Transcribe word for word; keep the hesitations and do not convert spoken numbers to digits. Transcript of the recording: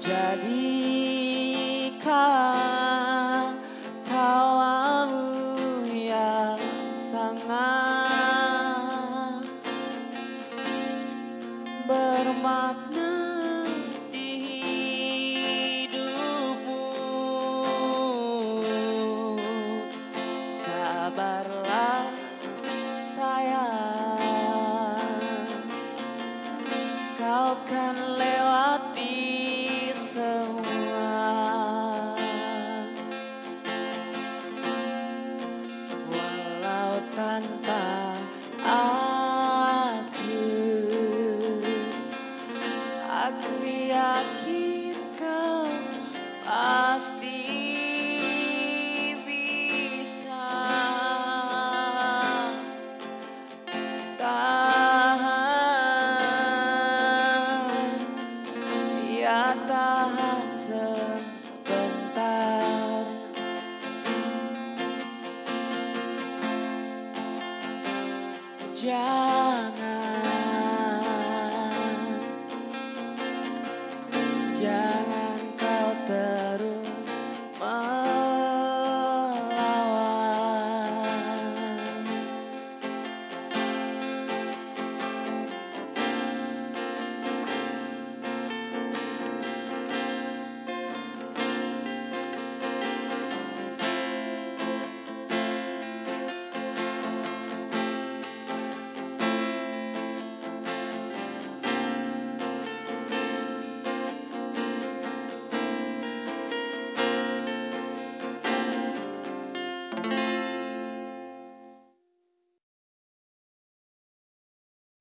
Jadikan tawamu yang sangat bermakna di hidupmu. Sabarlah sayang, kau kan lewati semua. Walau tanpa aku, aku yakin kau pasti bisa tahan, ya tahan semua.